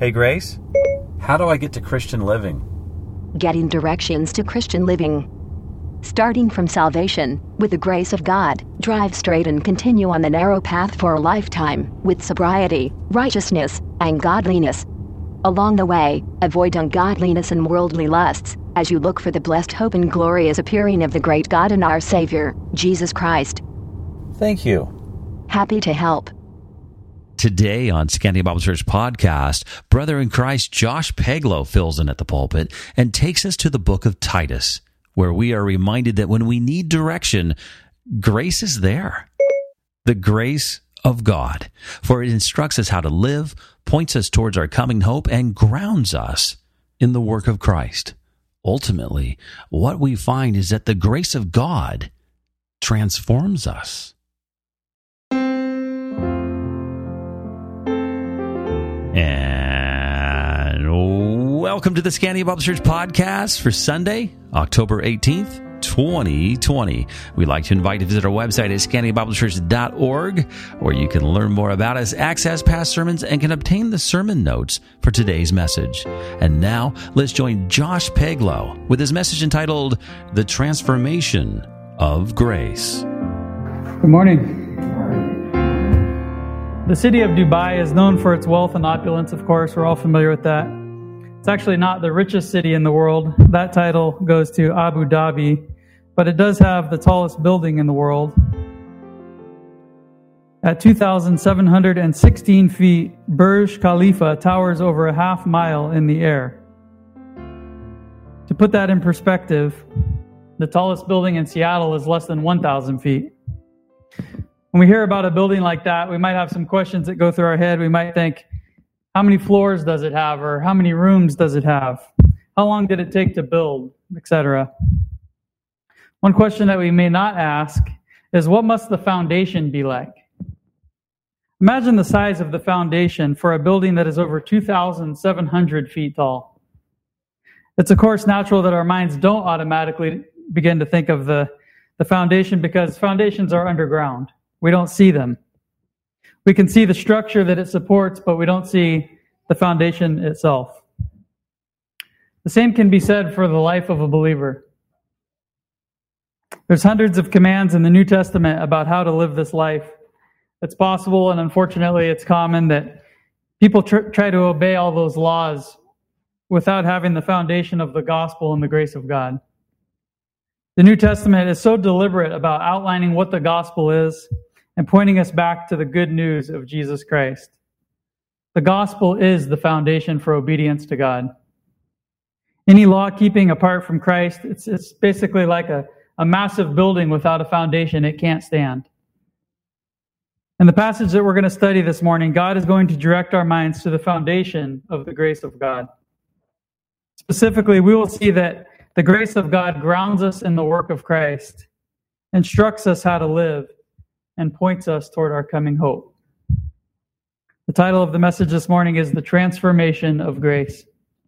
Hey, Grace, how do I get to Christian living? Getting directions to Christian living. Starting from salvation, with the grace of God, drive straight and continue on the narrow path for a lifetime, with sobriety, righteousness, and godliness. Along the way, avoid ungodliness and worldly lusts, as you look for the blessed hope and glorious appearing of the great God and our Savior, Jesus Christ. Thank you. Happy to help. Today on Scanty Bible Church Podcast, brother in Christ Josh Peglow fills in at the pulpit and takes us to the book of Titus, where we are reminded that when we need direction, grace is there. The grace of God, for it instructs us how to live, points us towards our coming hope, and grounds us in the work of Christ. Ultimately, what we find is that the grace of God transforms us. And welcome to the Scanty Bible Church Podcast for Sunday, October 18th, 2020. We'd like to invite you to visit our website at scantybiblechurch.org, where you can learn more about us, access past sermons, and can obtain the sermon notes for today's message. And now, let's join Josh Peglow with his message entitled, The Transformation of Grace. Good morning. The city of Dubai is known for its wealth and opulence, of course. We're all familiar with that. It's actually not the richest city in the world. That title goes to Abu Dhabi, but it does have the tallest building in the world. At 2,716 feet, Burj Khalifa towers over a half mile in the air. To put that in perspective, the tallest building in Seattle is less than 1,000 feet. When we hear about a building like that, we might have some questions that go through our head. We might think, how many floors does it have? Or how many rooms does it have? How long did it take to build, etc.? One question that we may not ask is, what must the foundation be like? Imagine the size of the foundation for a building that is over 2,700 feet tall. It's, of course, natural that our minds don't automatically begin to think of the foundation, because foundations are underground. We don't see them. We can see the structure that it supports, but we don't see the foundation itself. The same can be said for the life of a believer. There's hundreds of commands in the New Testament about how to live this life. It's possible, and unfortunately it's common, that people try to obey all those laws without having the foundation of the gospel and the grace of God. The New Testament is so deliberate about outlining what the gospel is and pointing us back to the good news of Jesus Christ. The gospel is the foundation for obedience to God. Any law keeping apart from Christ, it's basically like a massive building without a foundation. It can't stand. In the passage that we're going to study this morning, God is going to direct our minds to the foundation of the grace of God. Specifically, we will see that the grace of God grounds us in the work of Christ, instructs us how to live, and points us toward our coming hope. The title of the message this morning is The Transformation of Grace.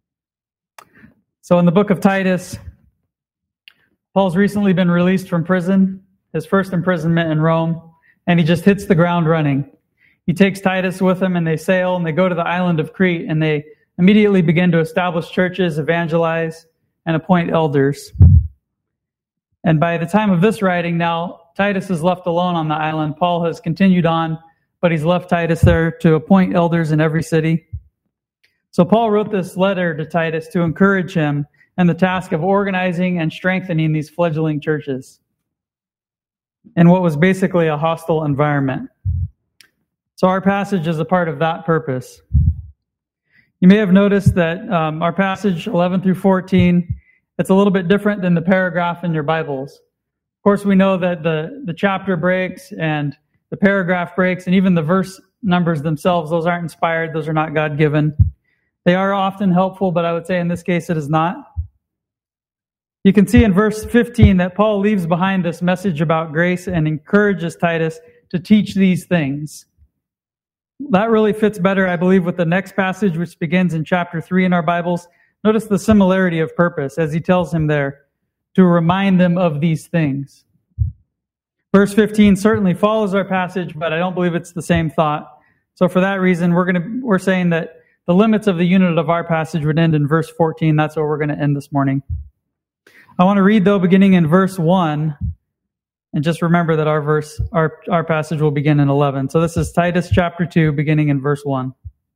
So in the book of Titus, Paul's recently been released from prison, his first imprisonment in Rome, and he just hits the ground running. He takes Titus with him, and they sail, and they go to the island of Crete, and they immediately begin to establish churches, evangelize, and appoint elders. And by the time of this writing now, Titus is left alone on the island. Paul has continued on, but he's left Titus there to appoint elders in every city. So Paul wrote this letter to Titus to encourage him in the task of organizing and strengthening these fledgling churches in what was basically a hostile environment. So our passage is a part of that purpose. You may have noticed that our passage 11 through 14, it's a little bit different than the paragraph in your Bibles. Of course, we know that the chapter breaks and the paragraph breaks, and even the verse numbers themselves, those aren't inspired, those are not God-given. They are often helpful, but I would say in this case it is not. You can see in verse 15 that Paul leaves behind this message about grace and encourages Titus to teach these things. That really fits better, I believe, with the next passage, which begins in chapter 3 in our Bibles. Notice the similarity of purpose as he tells him there to remind them of these things. Verse 15 certainly follows our passage, but I don't believe it's the same thought. So for that reason, we're saying that the limits of the unit of our passage would end in verse 14. That's where we're going to end this morning. I want to read, though, beginning in verse 1, and just remember that our passage will begin in 11. So this is Titus chapter 2, beginning in verse 1.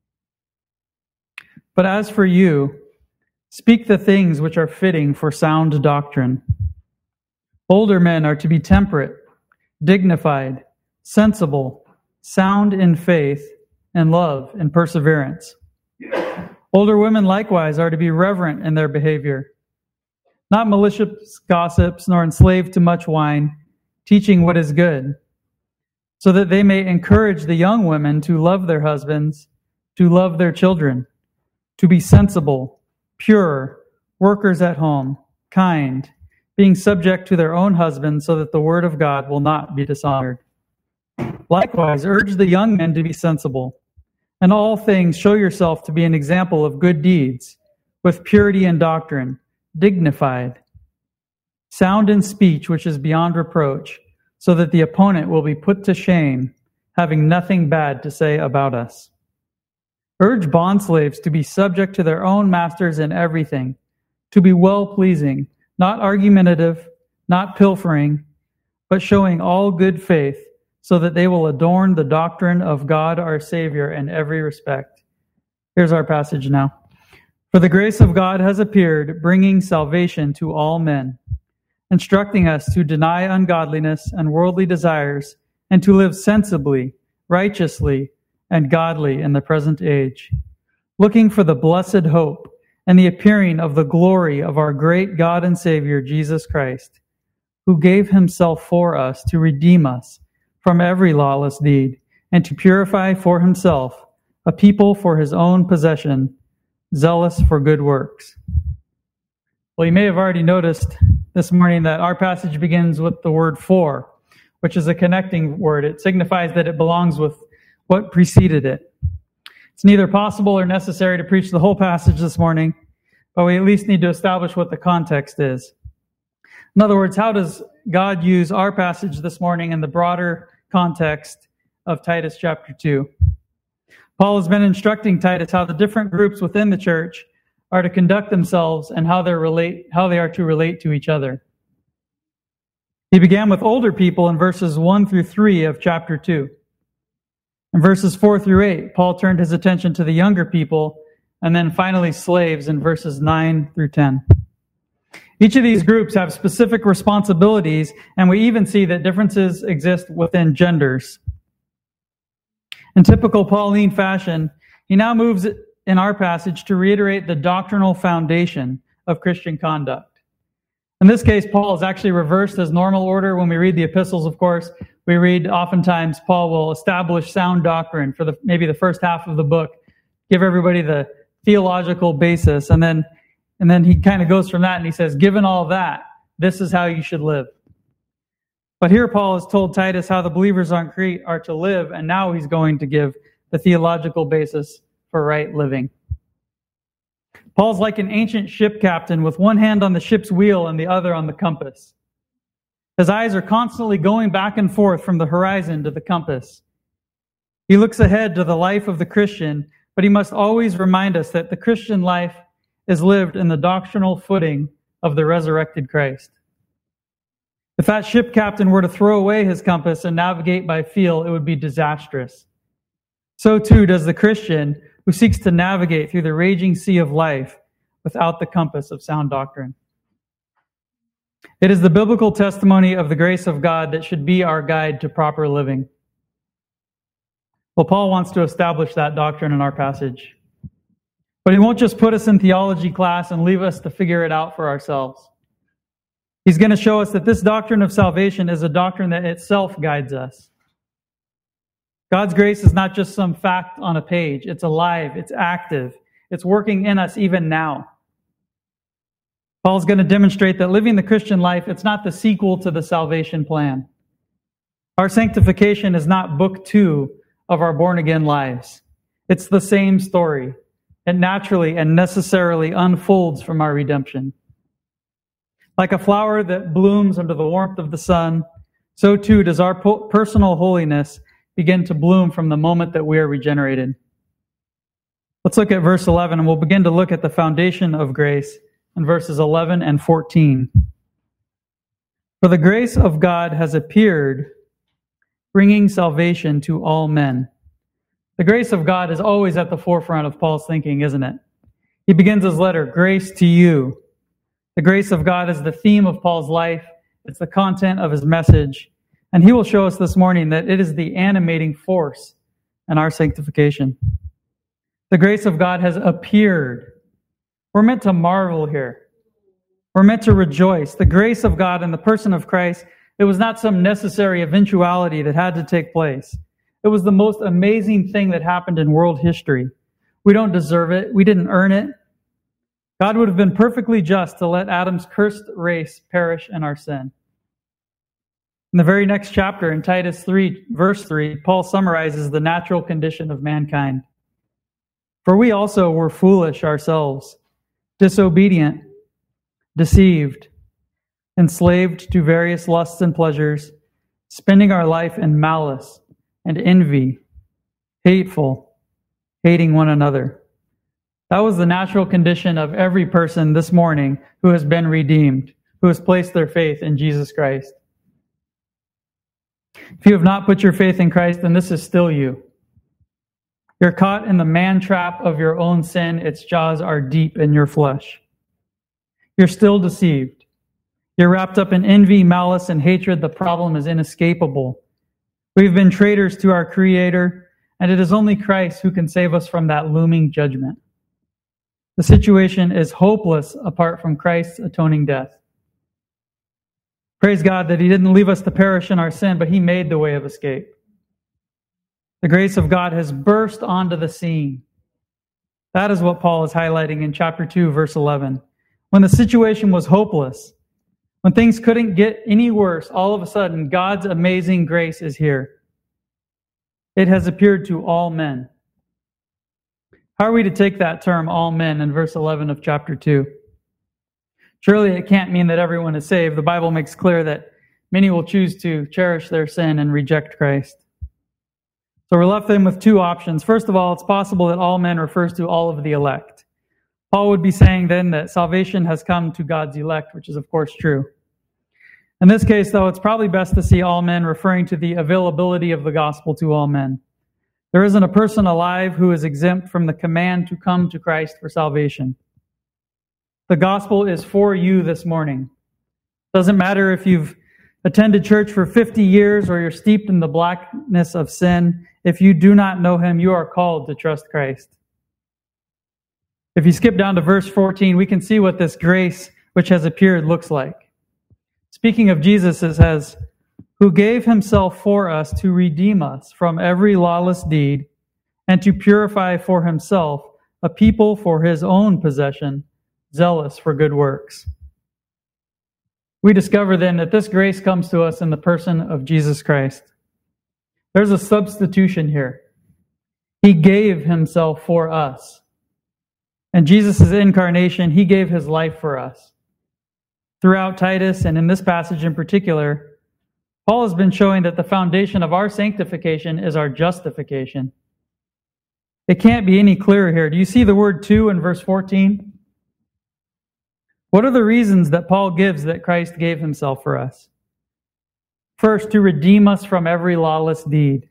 But as for you, speak the things which are fitting for sound doctrine. Older men are to be temperate, dignified, sensible, sound in faith, and love and perseverance. Older women likewise are to be reverent in their behavior, not malicious gossips, nor enslaved to much wine, teaching what is good, so that they may encourage the young women to love their husbands, to love their children, to be sensible, pure, workers at home, kind, being subject to their own husbands, so that the word of God will not be dishonored. Likewise, urge the young men to be sensible. In all things, show yourself to be an example of good deeds, with purity in doctrine, dignified, sound in speech which is beyond reproach, so that the opponent will be put to shame, having nothing bad to say about us. Urge bondslaves to be subject to their own masters in everything, to be well-pleasing, not argumentative, not pilfering, but showing all good faith, so that they will adorn the doctrine of God our Savior in every respect. Here's our passage now. For the grace of God has appeared, bringing salvation to all men, instructing us to deny ungodliness and worldly desires, and to live sensibly, righteously, and godly in the present age, looking for the blessed hope and the appearing of the glory of our great God and Savior, Jesus Christ, who gave himself for us to redeem us from every lawless deed, and to purify for himself a people for his own possession, zealous for good works. Well, you may have already noticed this morning that our passage begins with the word for, which is a connecting word. It signifies that it belongs with what preceded it. It's neither possible or necessary to preach the whole passage this morning, but we at least need to establish what the context is. In other words, how does God use our passage this morning in the broader context of Titus chapter 2? Paul has been instructing Titus how the different groups within the church are to conduct themselves and how they are to relate to each other. He began with older people in verses 1 through 3 of chapter 2. In verses 4 through 8, Paul turned his attention to the younger people, and then finally slaves in verses 9 through 10. Each of these groups have specific responsibilities, and we even see that differences exist within genders. In typical Pauline fashion, he now moves in our passage to reiterate the doctrinal foundation of Christian conduct. In this case, Paul has actually reversed his normal order. When we read the epistles, of course, we read oftentimes Paul will establish sound doctrine for maybe the first half of the book, give everybody the theological basis, and then he kind of goes from that and he says, given all that, this is how you should live. But here Paul has told Titus how the believers on Crete are to live, and now he's going to give the theological basis for right living. Paul's like an ancient ship captain with one hand on the ship's wheel and the other on the compass. His eyes are constantly going back and forth from the horizon to the compass. He looks ahead to the life of the Christian, but he must always remind us that the Christian life is lived in the doctrinal footing of the resurrected Christ. If that ship captain were to throw away his compass and navigate by feel, it would be disastrous. So too does the Christian who seeks to navigate through the raging sea of life without the compass of sound doctrine. It is the biblical testimony of the grace of God that should be our guide to proper living. Well, Paul wants to establish that doctrine in our passage. But he won't just put us in theology class and leave us to figure it out for ourselves. He's going to show us that this doctrine of salvation is a doctrine that itself guides us. God's grace is not just some fact on a page. It's alive. It's active. It's working in us even now. Paul's going to demonstrate that living the Christian life, it's not the sequel to the salvation plan. Our sanctification is not book 2 of our born-again lives. It's the same story. It naturally and necessarily unfolds from our redemption. Like a flower that blooms under the warmth of the sun, so too does our personal holiness begin to bloom from the moment that we are regenerated. Let's look at verse 11, and we'll begin to look at the foundation of grace in verses 11 and 14. For the grace of God has appeared, bringing salvation to all men. The grace of God is always at the forefront of Paul's thinking, isn't it? He begins his letter, grace to you. The grace of God is the theme of Paul's life. It's the content of his message. And he will show us this morning that it is the animating force in our sanctification. The grace of God has appeared. We're meant to marvel here. We're meant to rejoice. The grace of God in the person of Christ, it was not some necessary eventuality that had to take place. It was the most amazing thing that happened in world history. We don't deserve it. We didn't earn it. God would have been perfectly just to let Adam's cursed race perish in our sin. In the very next chapter, in Titus 3, verse 3, Paul summarizes the natural condition of mankind. For we also were foolish ourselves, disobedient, deceived, enslaved to various lusts and pleasures, spending our life in malice and envy, hateful, hating one another. That was the natural condition of every person this morning who has been redeemed, who has placed their faith in Jesus Christ. If you have not put your faith in Christ, then this is still you. You're caught in the man trap of your own sin. Its jaws are deep in your flesh. You're still deceived. You're wrapped up in envy, malice, and hatred. The problem is inescapable. We've been traitors to our Creator, and it is only Christ who can save us from that looming judgment. The situation is hopeless apart from Christ's atoning death. Praise God that He didn't leave us to perish in our sin, but He made the way of escape. The grace of God has burst onto the scene. That is what Paul is highlighting in chapter 2, verse 11. When the situation was hopeless, when things couldn't get any worse, all of a sudden, God's amazing grace is here. It has appeared to all men. How are we to take that term, all men, in verse 11 of chapter 2? Surely it can't mean that everyone is saved. The Bible makes clear that many will choose to cherish their sin and reject Christ. So we're left then with two options. First of all, it's possible that all men refers to all of the elect. Paul would be saying then that salvation has come to God's elect, which is of course true. In this case, though, it's probably best to see all men referring to the availability of the gospel to all men. There isn't a person alive who is exempt from the command to come to Christ for salvation. The gospel is for you this morning. Doesn't matter if you've attended church for 50 years or you're steeped in the blackness of sin. If you do not know Him, you are called to trust Christ. If you skip down to verse 14, we can see what this grace which has appeared looks like. Speaking of Jesus, it says, who gave Himself for us to redeem us from every lawless deed and to purify for Himself a people for His own possession, zealous for good works. We discover then that this grace comes to us in the person of Jesus Christ. There's a substitution here. He gave Himself for us. And Jesus' incarnation, He gave His life for us. Throughout Titus, and in this passage in particular, Paul has been showing that the foundation of our sanctification is our justification. It can't be any clearer here. Do you see the word to in verse 14? What are the reasons that Paul gives that Christ gave Himself for us? First, to redeem us from every lawless deed.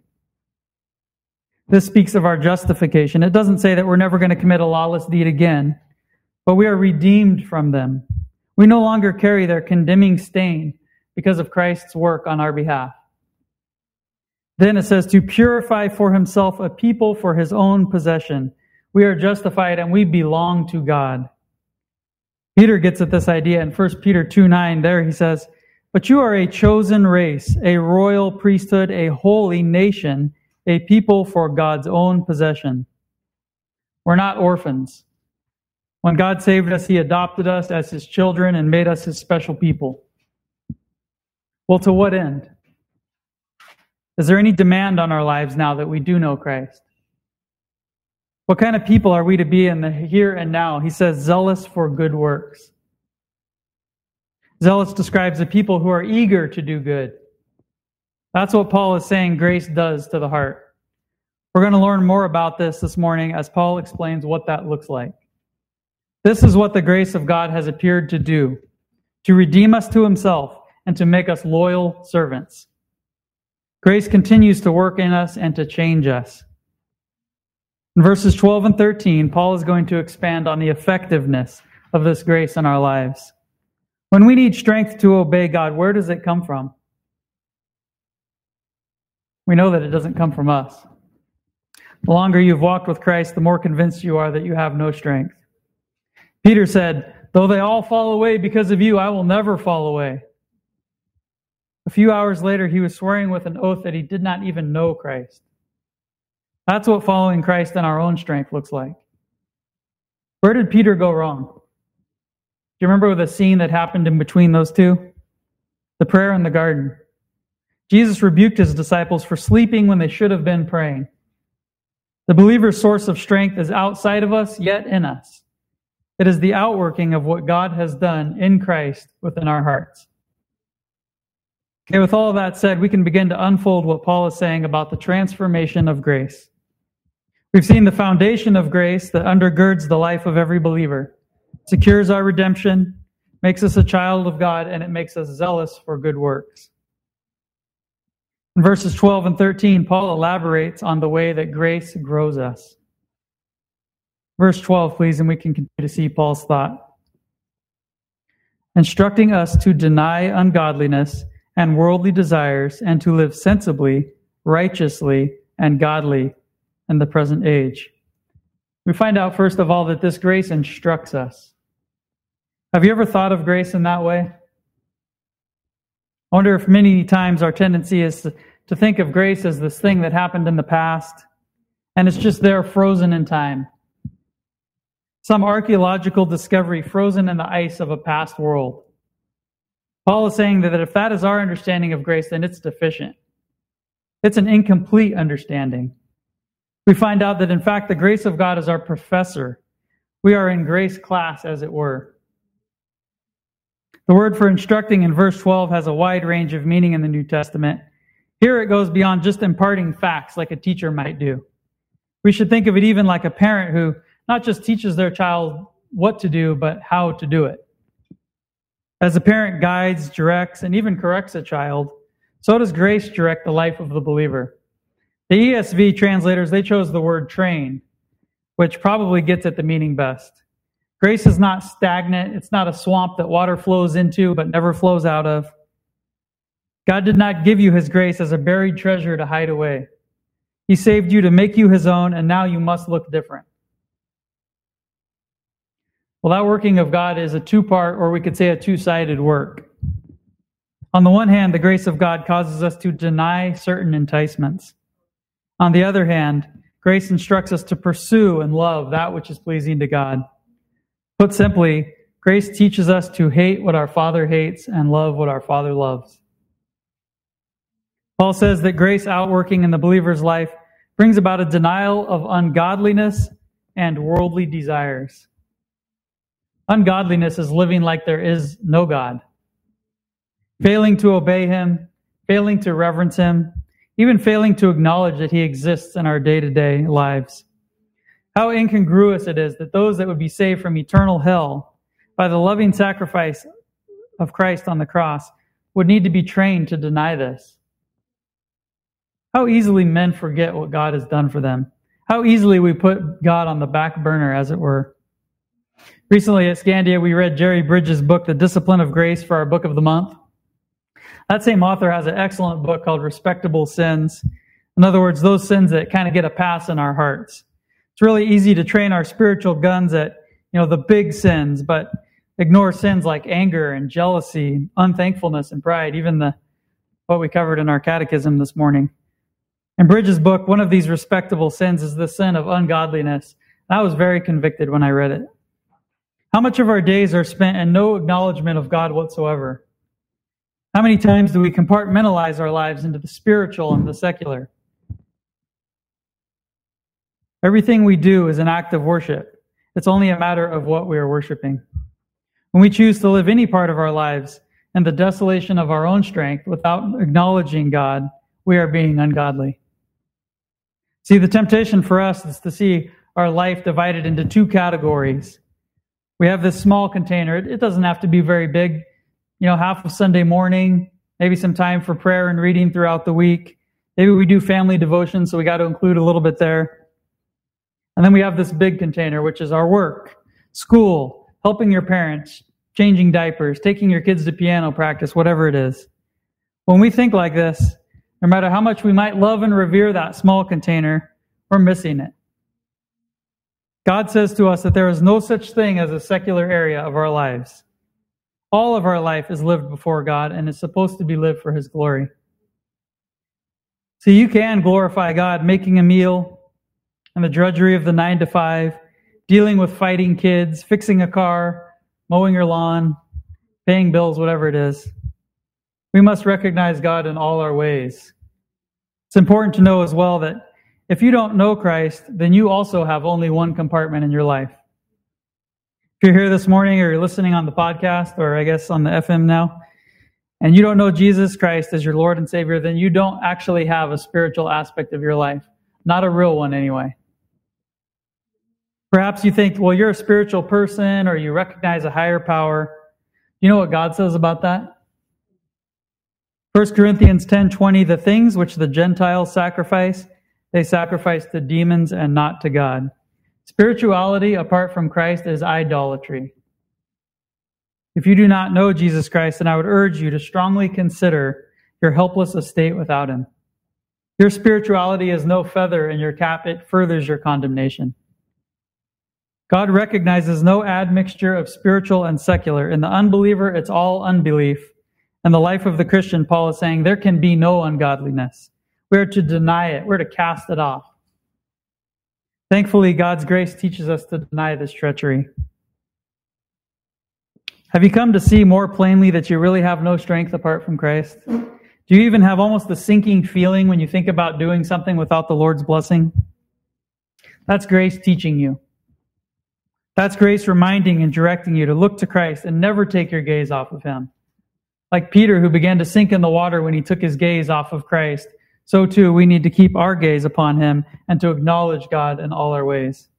This speaks of our justification. It doesn't say that we're never going to commit a lawless deed again, but we are redeemed from them. We no longer carry their condemning stain because of Christ's work on our behalf. Then it says to purify for Himself a people for His own possession. We are justified and we belong to God. Peter gets at this idea in 1 Peter 2:9. There he says, but you are a chosen race, a royal priesthood, a holy nation, a people for God's own possession. We're not orphans. When God saved us, He adopted us as His children and made us His special people. Well, to what end? Is there any demand on our lives now that we do know Christ? What kind of people are we to be in the here and now? He says, zealous for good works. Zealous describes a people who are eager to do good. That's what Paul is saying grace does to the heart. We're going to learn more about this morning as Paul explains what that looks like. This is what the grace of God has appeared to do, to redeem us to himself and to make us loyal servants. Grace continues to work in us and to change us. In verses 12 and 13, Paul is going to expand on the effectiveness of this grace in our lives. When we need strength to obey God, where does it come from? We know that it doesn't come from us. The longer you've walked with Christ, the more convinced you are that you have no strength. Peter said, "Though they all fall away because of you, I will never fall away." A few hours later, he was swearing with an oath that he did not even know Christ. That's what following Christ in our own strength looks like. Where did Peter go wrong? Do you remember the scene that happened in between those two? The prayer in the garden. Jesus rebuked his disciples for sleeping when they should have been praying. The believer's source of strength is outside of us, yet in us. It is the outworking of what God has done in Christ within our hearts. Okay, with all of that said, we can begin to unfold what Paul is saying about the transformation of grace. We've seen the foundation of grace that undergirds the life of every believer, secures our redemption, makes us a child of God, and it makes us zealous for good works. In verses 12 and 13, Paul elaborates on the way that grace grows us. Verse 12, please, and we can continue to see Paul's thought. Instructing us to deny ungodliness and worldly desires, and to live sensibly, righteously, and godly in the present age. We find out, first of all, that this grace instructs us. Have you ever thought of grace in that way? I wonder if many times our tendency is to think of grace as this thing that happened in the past, and it's just there frozen in time. Some archaeological discovery frozen in the ice of a past world. Paul is saying that if that is our understanding of grace, then it's deficient. It's an incomplete understanding. We find out that, in fact, the grace of God is our professor. We are in grace class, as it were. The word for instructing in verse 12 has a wide range of meaning in the New Testament. Here it goes beyond just imparting facts like a teacher might do. We should think of it even like a parent who not just teaches their child what to do, but how to do it. As a parent guides, directs, and even corrects a child, so does grace direct the life of the believer. The ESV translators, they chose the word train, which probably gets at the meaning best. Grace is not stagnant. It's not a swamp that water flows into but never flows out of. God did not give you his grace as a buried treasure to hide away. He saved you to make you his own, and now you must look different. Well, that working of God is a two-part, or we could say a two-sided work. On the one hand, the grace of God causes us to deny certain enticements. On the other hand, grace instructs us to pursue and love that which is pleasing to God. Put simply, grace teaches us to hate what our Father hates and love what our Father loves. Paul says that grace outworking in the believer's life brings about a denial of ungodliness and worldly desires. Ungodliness is living like there is no God. Failing to obey him, failing to reverence him, even failing to acknowledge that he exists in our day-to-day lives. How incongruous it is that those that would be saved from eternal hell by the loving sacrifice of Christ on the cross would need to be trained to deny this. How easily men forget what God has done for them. How easily we put God on the back burner, as it were. Recently at Scandia, we read Jerry Bridges' book, The Discipline of Grace, for our book of the month. That same author has an excellent book called Respectable Sins. In other words, those sins that kind of get a pass in our hearts. It's really easy to train our spiritual guns at, the big sins, but ignore sins like anger and jealousy, unthankfulness and pride, even what we covered in our catechism this morning. In Bridges' book, one of these respectable sins is the sin of ungodliness. I was very convicted when I read it. How much of our days are spent in no acknowledgement of God whatsoever? How many times do we compartmentalize our lives into the spiritual and the secular? Everything we do is an act of worship. It's only a matter of what we are worshiping. When we choose to live any part of our lives in the desolation of our own strength without acknowledging God, we are being ungodly. See, the temptation for us is to see our life divided into two categories. We have this small container. It doesn't have to be very big. Half of Sunday morning, maybe some time for prayer and reading throughout the week. Maybe we do family devotion, so we got to include a little bit there. And then we have this big container, which is our work, school, helping your parents, changing diapers, taking your kids to piano practice, whatever it is. When we think like this, no matter how much we might love and revere that small container, we're missing it. God says to us that there is no such thing as a secular area of our lives. All of our life is lived before God and is supposed to be lived for His glory. So you can glorify God making a meal and the drudgery of the 9 to 5, dealing with fighting kids, fixing a car, mowing your lawn, paying bills, whatever it is. We must recognize God in all our ways. It's important to know as well that if you don't know Christ, then you also have only one compartment in your life. If you're here this morning or you're listening on the podcast, or I guess on the FM now, and you don't know Jesus Christ as your Lord and Savior, then you don't actually have a spiritual aspect of your life. Not a real one anyway. Perhaps you think, well, you're a spiritual person or you recognize a higher power. You know what God says about that? 1 Corinthians 10:20, the things which the Gentiles sacrifice, they sacrifice to demons and not to God. Spirituality apart from Christ is idolatry. If you do not know Jesus Christ, then I would urge you to strongly consider your helpless estate without Him. Your spirituality is no feather in your cap, it furthers your condemnation. God recognizes no admixture of spiritual and secular. In the unbeliever, it's all unbelief. In the life of the Christian, Paul is saying there can be no ungodliness. We are to deny it. We're to cast it off. Thankfully, God's grace teaches us to deny this treachery. Have you come to see more plainly that you really have no strength apart from Christ? Do you even have almost a sinking feeling when you think about doing something without the Lord's blessing? That's grace teaching you. That's grace reminding and directing you to look to Christ and never take your gaze off of Him. Like Peter, who began to sink in the water when he took his gaze off of Christ, so too we need to keep our gaze upon Him and to acknowledge God in all our ways.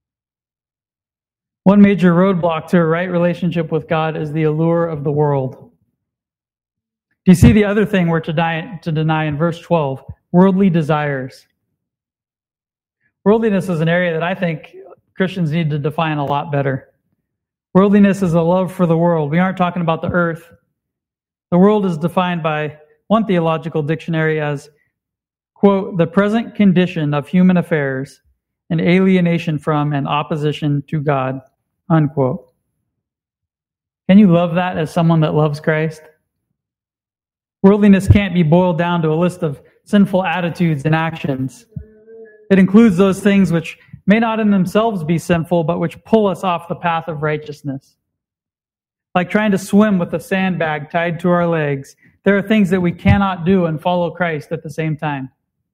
One major roadblock to a right relationship with God is the allure of the world. Do you see the other thing we're to deny in verse 12? Worldly desires. Worldliness is an area that I think Christians need to define a lot better. Worldliness is a love for the world. We aren't talking about the earth. The world is defined by one theological dictionary as, quote, the present condition of human affairs, an alienation from and opposition to God, unquote. Can you love that as someone that loves Christ? Worldliness can't be boiled down to a list of sinful attitudes and actions. It includes those things which may not in themselves be sinful, but which pull us off the path of righteousness. Like trying to swim with a sandbag tied to our legs. There are things that we cannot do and follow Christ at the same time.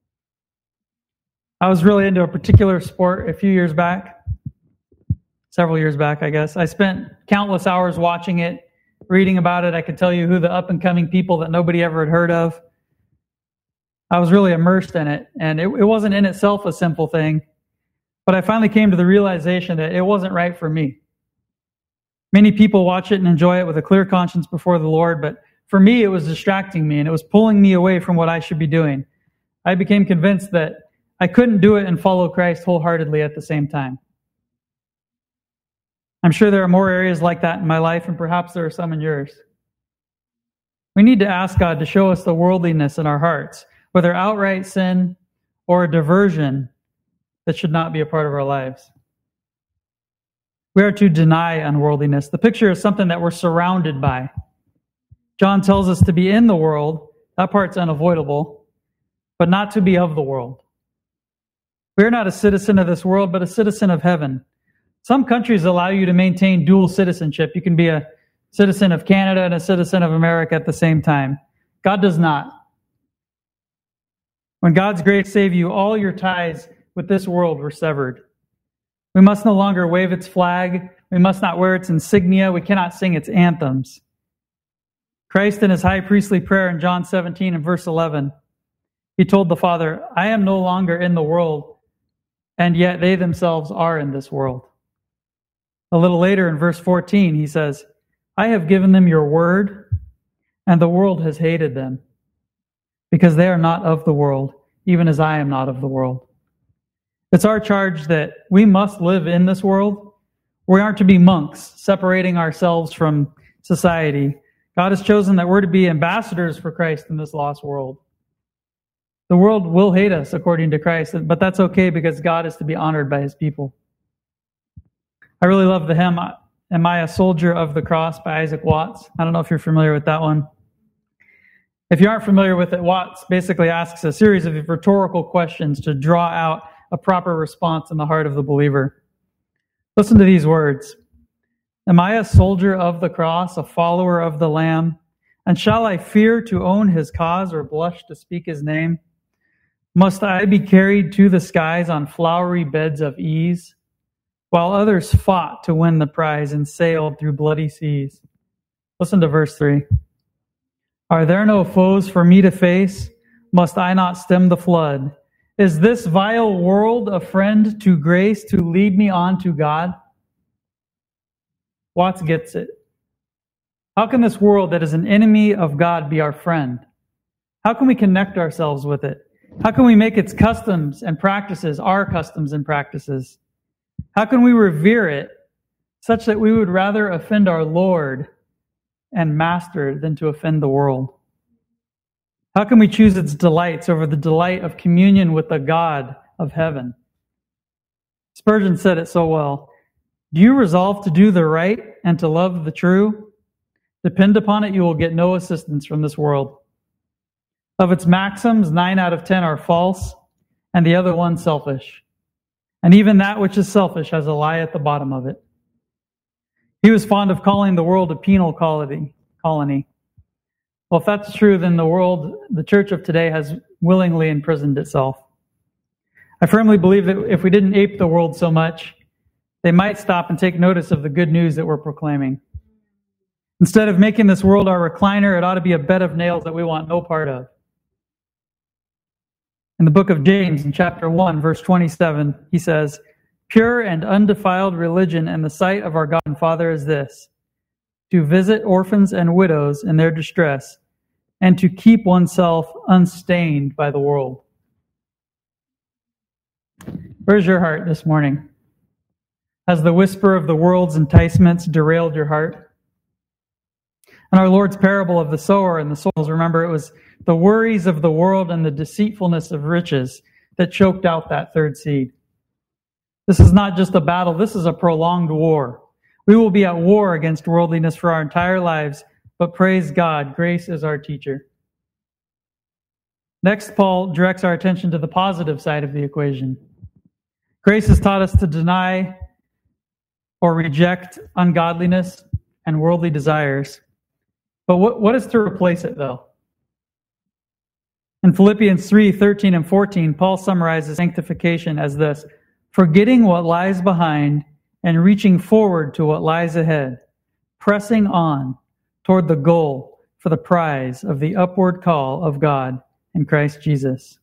I was really into a particular sport a few years back. Several years back, I guess. I spent countless hours watching it, reading about it. I could tell you who the up-and-coming people that nobody ever had heard of. I was really immersed in it, and it wasn't in itself a simple thing, but I finally came to the realization that it wasn't right for me. Many people watch it and enjoy it with a clear conscience before the Lord, but for me, it was distracting me, and it was pulling me away from what I should be doing. I became convinced that I couldn't do it and follow Christ wholeheartedly at the same time. I'm sure there are more areas like that in my life, and perhaps there are some in yours. We need to ask God to show us the worldliness in our hearts, whether outright sin or a diversion that should not be a part of our lives. We are to deny unworldliness. The picture is something that we're surrounded by. John tells us to be in the world. That part's unavoidable, but not to be of the world. We are not a citizen of this world, but a citizen of heaven. Some countries allow you to maintain dual citizenship. You can be a citizen of Canada and a citizen of America at the same time. God does not. When God's grace saved you, all your ties with this world were severed. We must no longer wave its flag. We must not wear its insignia. We cannot sing its anthems. Christ in His high priestly prayer in John 17 and verse 11, He told the Father, I am no longer in the world, and yet they themselves are in this world. A little later in verse 14, he says, I have given them your word, and the world has hated them, because they are not of the world, even as I am not of the world. It's our charge that we must live in this world. We aren't to be monks, separating ourselves from society. God has chosen that we're to be ambassadors for Christ in this lost world. The world will hate us according to Christ, but that's okay because God is to be honored by his people. I really love the hymn, Am I a Soldier of the Cross by Isaac Watts. I don't know if you're familiar with that one. If you aren't familiar with it, Watts basically asks a series of rhetorical questions to draw out a proper response in the heart of the believer. Listen to these words. Am I a soldier of the cross, a follower of the Lamb? And shall I fear to own his cause or blush to speak his name? Must I be carried to the skies on flowery beds of ease, while others fought to win the prize and sailed through bloody seas? Listen to verse 3. Are there no foes for me to face? Must I not stem the flood? Is this vile world a friend to grace to lead me on to God? Watts gets it. How can this world that is an enemy of God be our friend? How can we connect ourselves with it? How can we make its customs and practices our customs and practices? How can we revere it such that we would rather offend our Lord and Master than to offend the world? How can we choose its delights over the delight of communion with the God of heaven? Spurgeon said it so well. Do you resolve to do the right and to love the true? Depend upon it, you will get no assistance from this world. Of its maxims, 9 out of 10 are false, and the other one selfish. And even that which is selfish has a lie at the bottom of it. He was fond of calling the world a penal colony. Well, if that's true, then the church of today has willingly imprisoned itself. I firmly believe that if we didn't ape the world so much, they might stop and take notice of the good news that we're proclaiming. Instead of making this world our recliner, it ought to be a bed of nails that we want no part of. In the book of James, in chapter 1, verse 27, he says, Pure and undefiled religion in the sight of our God and Father is this, to visit orphans and widows in their distress, and to keep oneself unstained by the world. Where's your heart this morning? Has the whisper of the world's enticements derailed your heart? In our Lord's parable of the sower and the soils, remember, it was the worries of the world and the deceitfulness of riches that choked out that third seed. This is not just a battle, this is a prolonged war. We will be at war against worldliness for our entire lives, but praise God, grace is our teacher. Next, Paul directs our attention to the positive side of the equation. Grace has taught us to deny or reject ungodliness and worldly desires. But what is to replace it, though? In Philippians 3:13 and 14, Paul summarizes sanctification as this, forgetting what lies behind and reaching forward to what lies ahead, pressing on toward the goal for the prize of the upward call of God in Christ Jesus.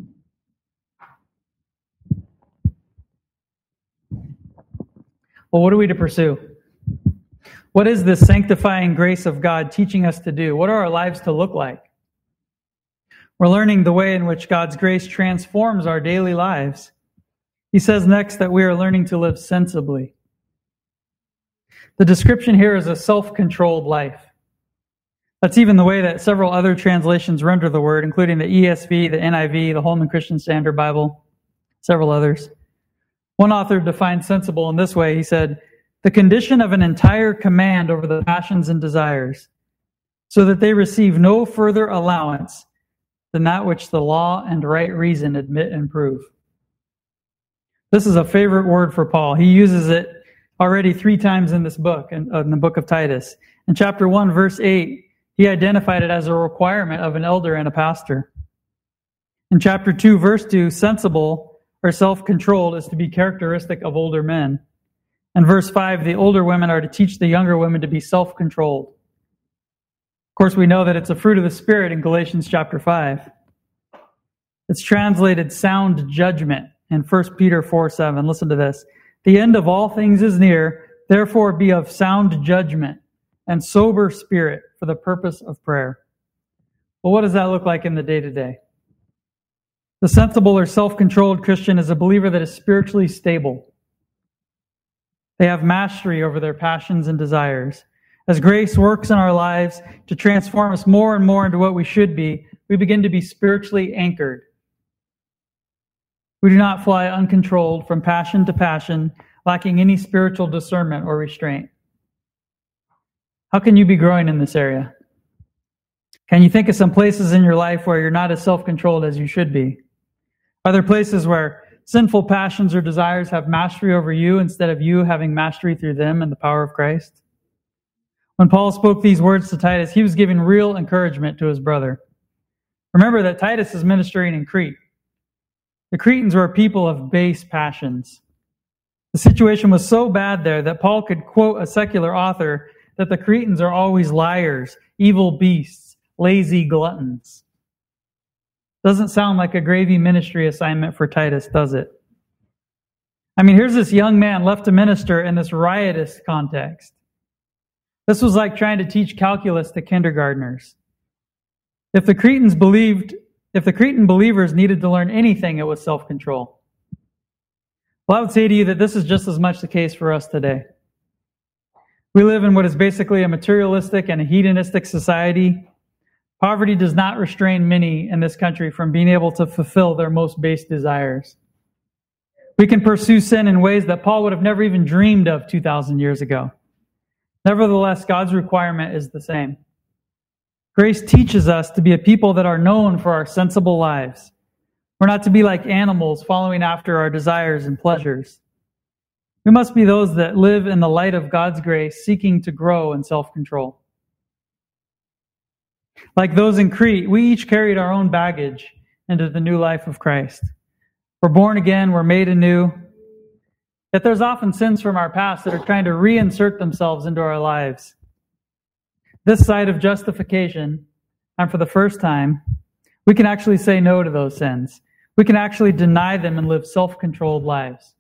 Well, what are we to pursue? What is this sanctifying grace of God teaching us to do? What are our lives to look like? We're learning the way in which God's grace transforms our daily lives. He says next that we are learning to live sensibly. The description here is a self-controlled life. That's even the way that several other translations render the word, including the ESV, the NIV, the Holman Christian Standard Bible, several others. One author defined sensible in this way. He said, the condition of an entire command over the passions and desires, so that they receive no further allowance than that which the law and right reason admit and prove. This is a favorite word for Paul. He uses it already 3 times in this book, in the book of Titus. In chapter 1, verse 8, he identified it as a requirement of an elder and a pastor. In chapter 2, verse 2, sensible or self-controlled is to be characteristic of older men. In verse 5, the older women are to teach the younger women to be self-controlled. Of course, we know that it's a fruit of the Spirit in Galatians chapter 5. It's translated sound judgment in 1 Peter 4:7. Listen to this. The end of all things is near, therefore be of sound judgment and sober spirit for the purpose of prayer. Well, what does that look like in the day-to-day? The sensible or self-controlled Christian is a believer that is spiritually stable. They have mastery over their passions and desires. As grace works in our lives to transform us more and more into what we should be, we begin to be spiritually anchored. We do not fly uncontrolled from passion to passion, lacking any spiritual discernment or restraint. How can you be growing in this area? Can you think of some places in your life where you're not as self-controlled as you should be? Are there places where sinful passions or desires have mastery over you instead of you having mastery through them and the power of Christ? When Paul spoke these words to Titus, he was giving real encouragement to his brother. Remember that Titus is ministering in Crete. The Cretans were a people of base passions. The situation was so bad there that Paul could quote a secular author that the Cretans are always liars, evil beasts, lazy gluttons. Doesn't sound like a gravy ministry assignment for Titus, does it? I mean, here's this young man left to minister in this riotous context. This was like trying to teach calculus to kindergartners. If the Cretan believers needed to learn anything, it was self-control. Well, I would say to you that this is just as much the case for us today. We live in what is basically a materialistic and a hedonistic society. Poverty does not restrain many in this country from being able to fulfill their most base desires. We can pursue sin in ways that Paul would have never even dreamed of 2,000 years ago. Nevertheless, God's requirement is the same. Grace teaches us to be a people that are known for our sensible lives. We're not to be like animals following after our desires and pleasures. We must be those that live in the light of God's grace, seeking to grow in self-control. Like those in Crete, we each carried our own baggage into the new life of Christ. We're born again, we're made anew. Yet there's often sins from our past that are trying to reinsert themselves into our lives. This side of justification, and for the first time, we can actually say no to those sins. We can actually deny them and live self-controlled lives.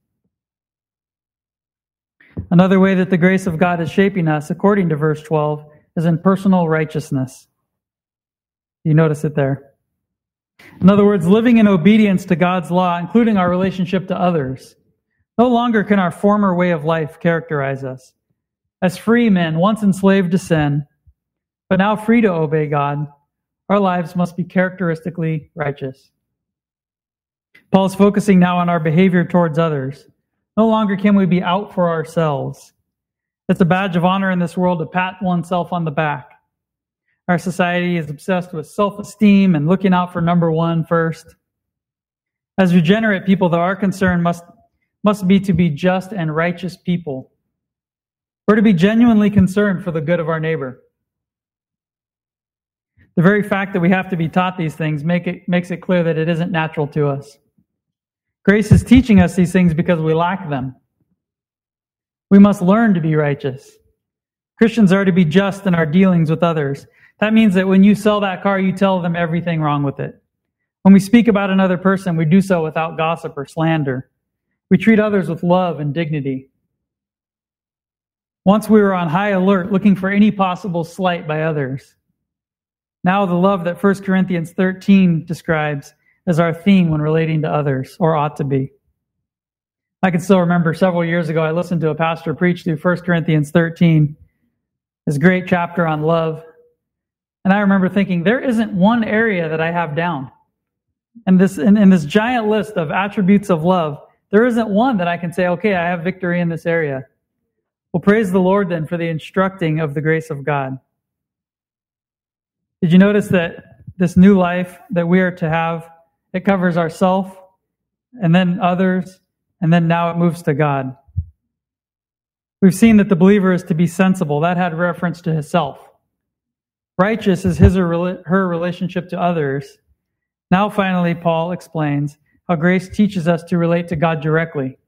Another way that the grace of God is shaping us, according to verse 12, is in personal righteousness. You notice it there. In other words, living in obedience to God's law, including our relationship to others. No longer can our former way of life characterize us. As free men, once enslaved to sin, but now free to obey God, our lives must be characteristically righteous. Paul is focusing now on our behavior towards others. No longer can we be out for ourselves. It's a badge of honor in this world to pat oneself on the back. Our society is obsessed with self-esteem and looking out for number one first. As regenerate people, though, our concern must be to be just and righteous people. We're to be genuinely concerned for the good of our neighbor. The very fact that we have to be taught these things makes it clear that it isn't natural to us. Grace is teaching us these things because we lack them. We must learn to be righteous. Christians are to be just in our dealings with others. That means that when you sell that car, you tell them everything wrong with it. When we speak about another person, we do so without gossip or slander. We treat others with love and dignity. Once we were on high alert, looking for any possible slight by others. Now the love that 1 Corinthians 13 describes as our theme when relating to others, or ought to be. I can still remember several years ago, I listened to a pastor preach through 1 Corinthians 13, this great chapter on love. And I remember thinking, there isn't one area that I have down. And in this giant list of attributes of love, there isn't one that I can say, okay, I have victory in this area. Well, praise the Lord then for the instructing of the grace of God. Did you notice that this new life that we are to have, it covers ourselves, and then others, and then now it moves to God. We've seen that the believer is to be sensible. That had reference to himself. Righteous is his or her relationship to others. Now finally, Paul explains how grace teaches us to relate to God directly.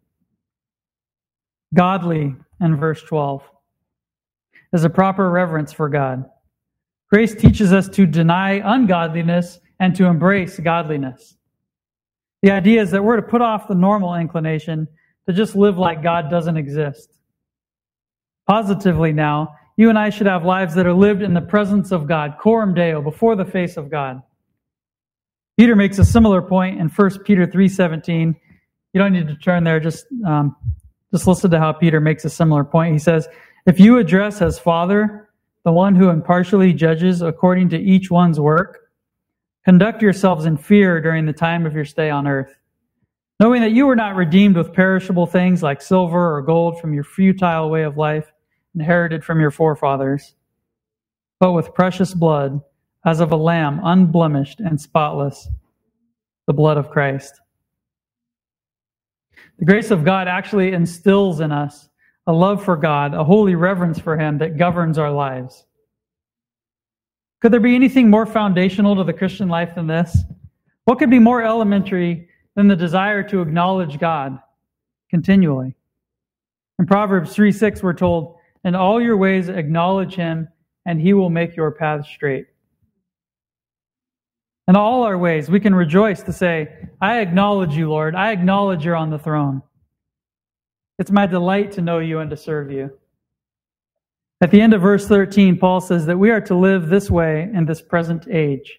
Godly, in verse 12, is a proper reverence for God. Grace teaches us to deny ungodliness and to embrace godliness. The idea is that we're to put off the normal inclination to just live like God doesn't exist. Positively now, you and I should have lives that are lived in the presence of God, coram Deo, before the face of God. Peter makes a similar point in 1 Peter 3:17. You don't need to turn there, just listen to how Peter makes a similar point. He says, if you address as Father the one who impartially judges according to each one's work, conduct yourselves in fear during the time of your stay on earth, knowing that you were not redeemed with perishable things like silver or gold from your futile way of life inherited from your forefathers, but with precious blood, as of a lamb, unblemished and spotless, the blood of Christ. The grace of God actually instills in us a love for God, a holy reverence for Him that governs our lives. Could there be anything more foundational to the Christian life than this? What could be more elementary than the desire to acknowledge God continually? In Proverbs 3:6, we're told, in all your ways acknowledge Him, and He will make your paths straight. In all our ways, we can rejoice to say, I acknowledge you, Lord. I acknowledge you're on the throne. It's my delight to know you and to serve you. At the end of verse 13, Paul says that we are to live this way in this present age.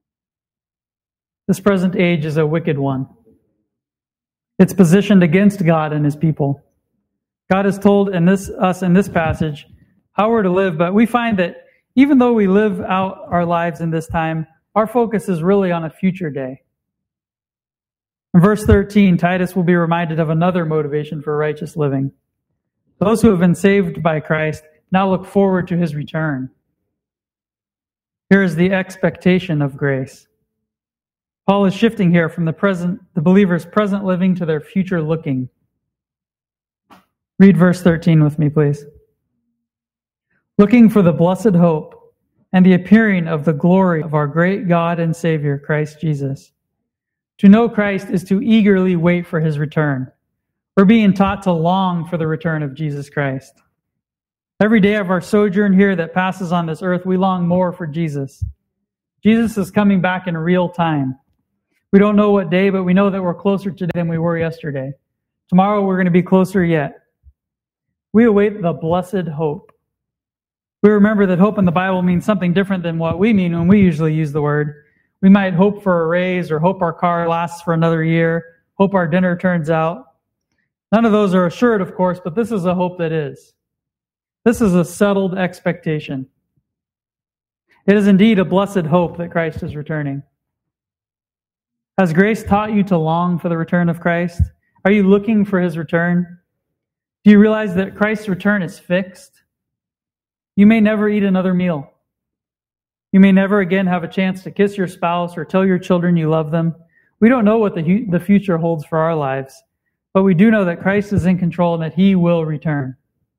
This present age is a wicked one. It's positioned against God and His people. God has told us in this passage how we're to live, but we find that even though we live out our lives in this time, our focus is really on a future day. In verse 13, Titus will be reminded of another motivation for righteous living. Those who have been saved by Christ now look forward to His return. Here is the expectation of grace. Paul is shifting here from the believer's present living to their future looking. Read verse 13 with me, please. Looking for the blessed hope and the appearing of the glory of our great God and Savior, Christ Jesus. To know Christ is to eagerly wait for His return. We're being taught to long for the return of Jesus Christ. Every day of our sojourn here that passes on this earth, we long more for Jesus. Jesus is coming back in real time. We don't know what day, but we know that we're closer today than we were yesterday. Tomorrow we're going to be closer yet. We await the blessed hope. We remember that hope in the Bible means something different than what we mean when we usually use the word. We might hope for a raise or hope our car lasts for another year, hope our dinner turns out. None of those are assured, of course, but this is a hope that is. This is a settled expectation. It is indeed a blessed hope that Christ is returning. Has grace taught you to long for the return of Christ? Are you looking for His return? Do you realize that Christ's return is fixed? You may never eat another meal. You may never again have a chance to kiss your spouse or tell your children you love them. We don't know what the future holds for our lives, but we do know that Christ is in control and that He will return.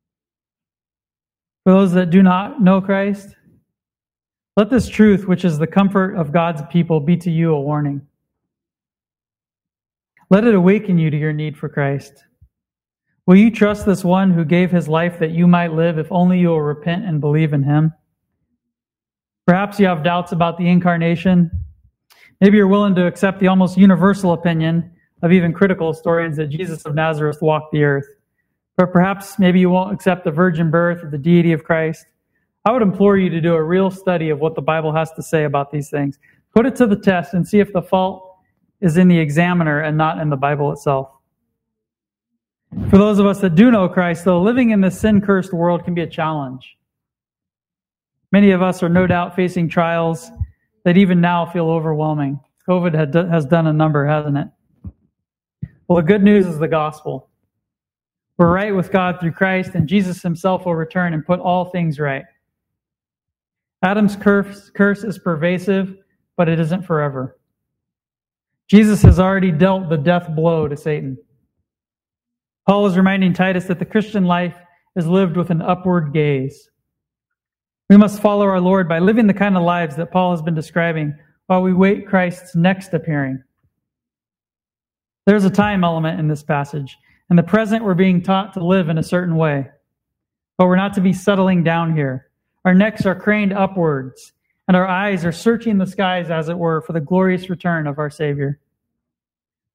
For those that do not know Christ, let this truth, which is the comfort of God's people, be to you a warning. Let it awaken you to your need for Christ. Will you trust this one who gave His life that you might live if only you will repent and believe in Him? Perhaps you have doubts about the incarnation. Maybe you're willing to accept the almost universal opinion of even critical historians that Jesus of Nazareth walked the earth. But perhaps maybe you won't accept the virgin birth or the deity of Christ. I would implore you to do a real study of what the Bible has to say about these things. Put it to the test and see if the fault is in the examiner and not in the Bible itself. For those of us that do know Christ, though, living in this sin-cursed world can be a challenge. Many of us are no doubt facing trials that even now feel overwhelming. COVID has done a number, hasn't it? Well, the good news is the gospel. We're right with God through Christ, and Jesus Himself will return and put all things right. Adam's curse is pervasive, but it isn't forever. Jesus has already dealt the death blow to Satan. Paul is reminding Titus that the Christian life is lived with an upward gaze. We must follow our Lord by living the kind of lives that Paul has been describing while we wait Christ's next appearing. There's a time element in this passage. In the present, we're being taught to live in a certain way. But we're not to be settling down here. Our necks are craned upwards, and our eyes are searching the skies, as it were, for the glorious return of our Savior.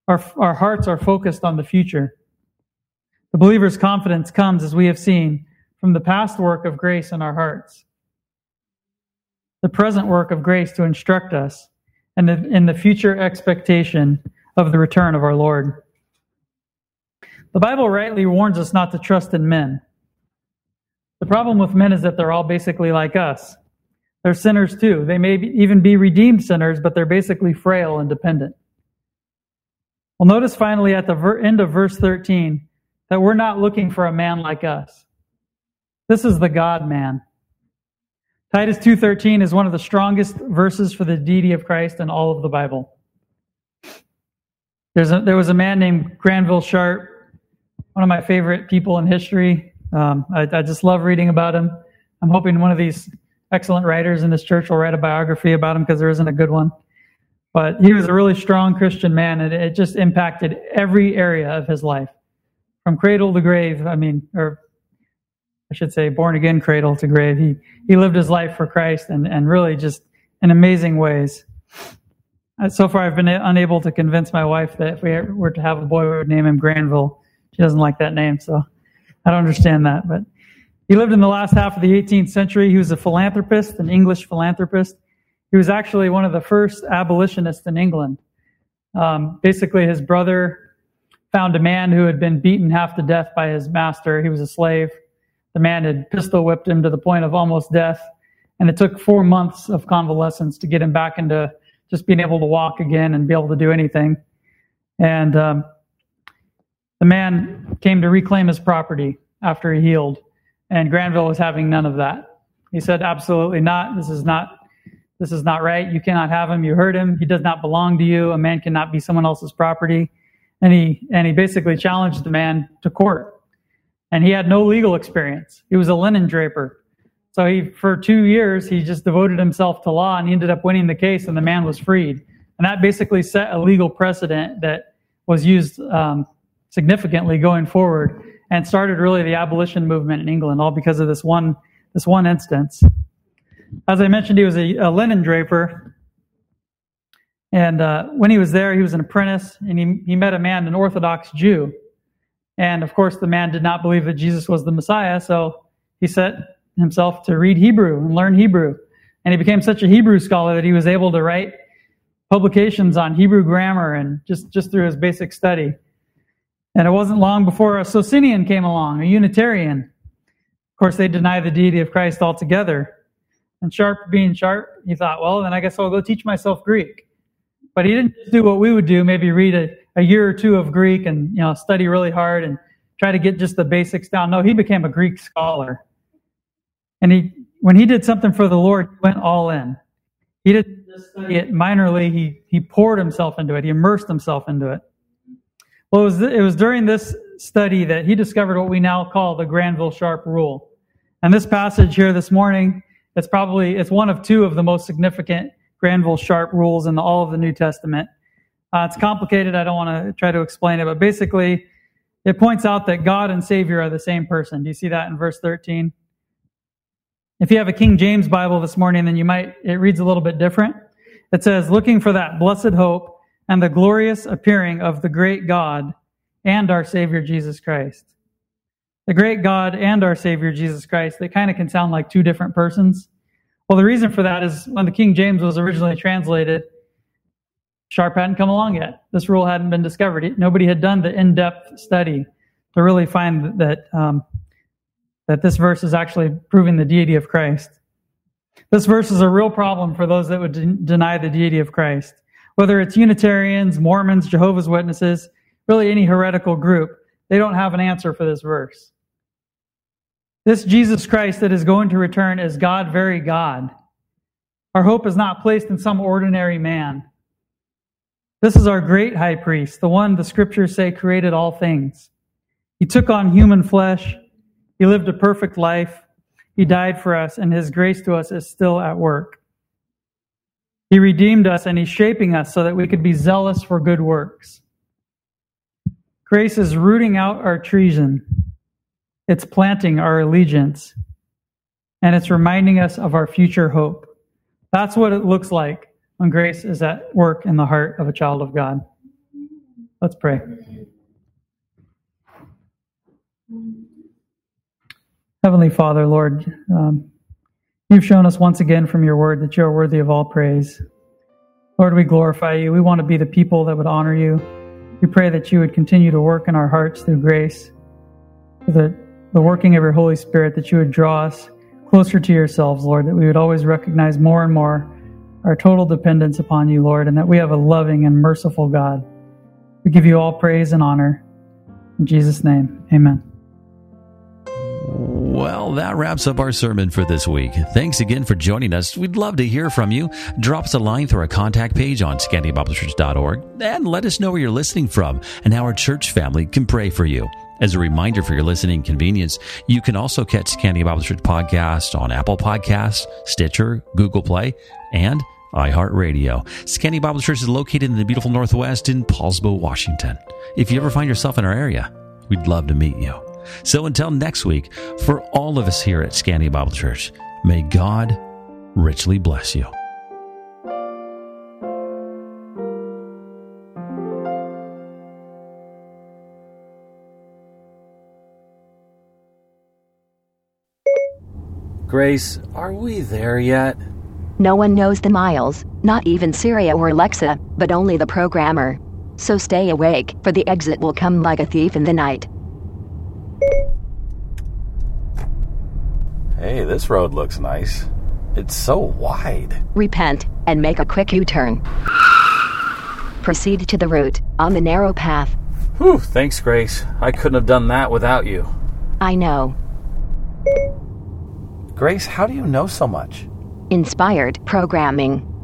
Our hearts are focused on the future. The believer's confidence comes, as we have seen, from the past work of grace in our hearts, the present work of grace to instruct us, and in the future expectation of the return of our Lord. The Bible rightly warns us not to trust in men. The problem with men is that they're all basically like us. They're sinners too. They may even be redeemed sinners, but they're basically frail and dependent. Well, notice finally at the end of verse 13 that we're not looking for a man like us. This is the God-man. Titus 2:13 is one of the strongest verses for the deity of Christ in all of the Bible. There was a man named Granville Sharp, one of my favorite people in history. I just love reading about him. I'm hoping one of these excellent writers in this church will write a biography about him, because there isn't a good one. But he was a really strong Christian man, and it just impacted every area of his life, from cradle to grave. Or I should say born-again cradle to grave. He lived his life for Christ and really just in amazing ways. So far, I've been unable to convince my wife that if we were to have a boy, we would name him Granville. She doesn't like that name, so I don't understand that. But he lived in the last half of the 18th century. He was a philanthropist, an English philanthropist. He was actually one of the first abolitionists in England. Basically, his brother found a man who had been beaten half to death by his master. He was a slave. The man had pistol whipped him to the point of almost death. And it took 4 months of convalescence to get him back into just being able to walk again and be able to do anything. And the man came to reclaim his property after he healed. And Granville was having none of that. He said, absolutely not. This is not right. You cannot have him. You hurt him. He does not belong to you. A man cannot be someone else's property. And he basically challenged the man to court. And he had no legal experience. He was a linen draper. So for 2 years, he just devoted himself to law, and he ended up winning the case, and the man was freed. And that basically set a legal precedent that was used significantly going forward, and started really the abolition movement in England, all because of this one instance. As I mentioned, he was a linen draper. And when he was there, he was an apprentice, and he met a man, an Orthodox Jew. And of course, the man did not believe that Jesus was the Messiah, so he set himself to read Hebrew and learn Hebrew. And he became such a Hebrew scholar that he was able to write publications on Hebrew grammar and just through his basic study. And it wasn't long before a Socinian came along, a Unitarian. Of course, they deny the deity of Christ altogether. And Sharp being Sharp, he thought, well, then I guess I'll go teach myself Greek. But he didn't just do what we would do, maybe read a year or two of Greek and study really hard and try to get just the basics down. No, he became a Greek scholar. And when he did something for the Lord, he went all in. He didn't just study it minorly. He poured himself into it. He immersed himself into it. Well, it was during this study that he discovered what we now call the Granville Sharp rule. And this passage here this morning, it's one of two of the most significant Granville Sharp rules in all of the New Testament. It's complicated. I don't want to try to explain it, but basically it points out that God and Savior are the same person. Do you see that in verse 13? If you have a King James Bible this morning, then it reads a little bit different. It says, looking for that blessed hope and the glorious appearing of the great God and our Savior Jesus Christ. The great God and our Savior Jesus Christ, they kind of can sound like two different persons. Well, the reason for that is when the King James was originally translated, Sharp hadn't come along yet. This rule hadn't been discovered. Nobody had done the in-depth study to really find that this verse is actually proving the deity of Christ. This verse is a real problem for those that would deny the deity of Christ. Whether it's Unitarians, Mormons, Jehovah's Witnesses, really any heretical group, they don't have an answer for this verse. This Jesus Christ that is going to return is God, very God. Our hope is not placed in some ordinary man. This is our great high priest, the one the scriptures say created all things. He took on human flesh. He lived a perfect life. He died for us, and his grace to us is still at work. He redeemed us, and he's shaping us so that we could be zealous for good works. Grace is rooting out our treason. It's planting our allegiance. And it's reminding us of our future hope. That's what it looks like when grace is at work in the heart of a child of God. Let's pray. Heavenly Father, Lord, you've shown us once again from your word that you are worthy of all praise. Lord, we glorify you. We want to be the people that would honor you. We pray that you would continue to work in our hearts through grace, through the working of your Holy Spirit, that you would draw us closer to yourselves, Lord, that we would always recognize more and more our total dependence upon you, Lord, and that we have a loving and merciful God. We give you all praise and honor. In Jesus' name, amen. Well, that wraps up our sermon for this week. Thanks again for joining us. We'd love to hear from you. Drop us a line through our contact page on ScandiaBibleChurch.org and let us know where you're listening from and how our church family can pray for you. As a reminder for your listening convenience, you can also catch Scandia Bible Church podcast on Apple Podcasts, Stitcher, Google Play, and iHeartRadio. Scandia Bible Church is located in the beautiful Northwest in Paulsbo, Washington. If you ever find yourself in our area, we'd love to meet you. So until next week, for all of us here at Scandia Bible Church, may God richly bless you. Grace, are we there yet? No one knows the miles, not even Siri or Alexa, but only the programmer. So stay awake, for the exit will come like a thief in the night. Hey, this road looks nice. It's so wide. Repent, and make a quick U-turn. Proceed to the route, on the narrow path. Whew, thanks, Grace. I couldn't have done that without you. I know. Grace, how do you know so much? Inspired programming.